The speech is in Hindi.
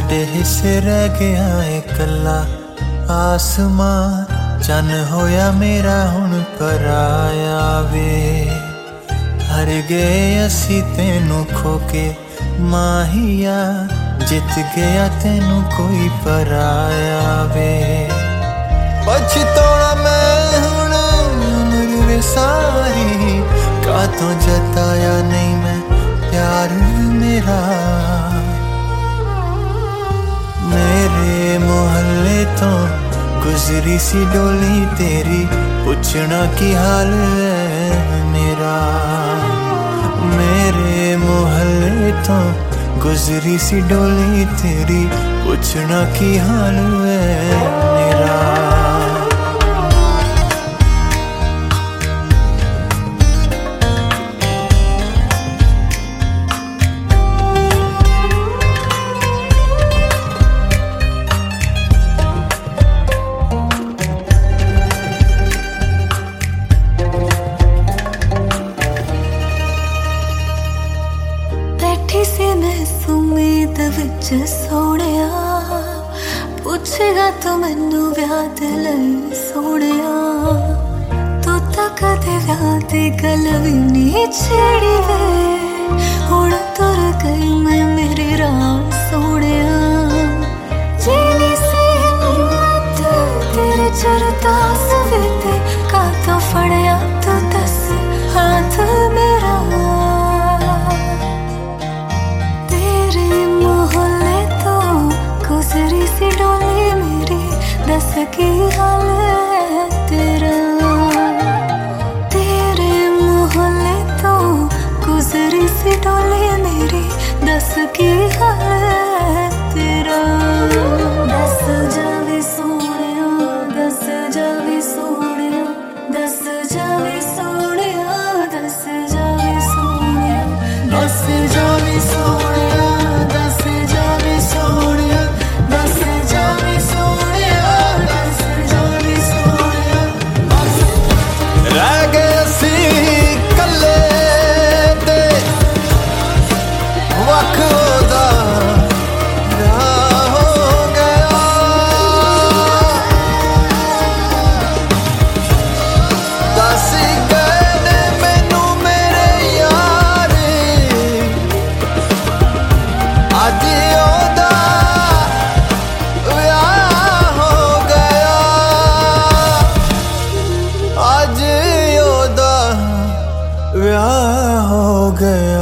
साडे हिस्से रह गया है कला आसमान चन होया मेरा हुण पराया वे। हर गए असी तेनू खोके माहिया जित गया तेनू कोई पराया वे। पछतौना मैं हुण उम्र वे सारी कातों जताया नहीं मैं प्यार मेरा। मेरे मोहल्ले तो गुजरी सी डोली तेरी पूछना की हाल है मेरा। मेरे मोहल्ले तो गुजरी सी डोली तेरी पूछना की हाल है मेरा। सोनिया पुछेगा तू मैनू व्याह दे लई सोनिया। तू तां कदे व्याह दी गल भी नहीं छेड़ी वे। हुण तुर गई मैं मेरी राह सोनिया। जीनी सी हिम्मत तेरे चरता सवेते कातों फड़िया तू दस हाथ मेरा। गुजरी सी डोली मेरी दस की हाल है तेरा। तेरे मोहल्ले तो गुजरी सी डोली मेरी दस की हाल है तेरा। दस जावे सोनिया दस जावे सोनिया दस जावे सोनिया दस जावे सोनिया दस जावे सोनिया दस जावे सोनिया दस जावे सोनिया दस जावे सोनिया। रह गए असी कल्ले ते वख ओदा राह हो गया। दस गए ने मैनू मेरे यार अज ओदा व्याह हो गया। अज ओदा व्याह हो गया।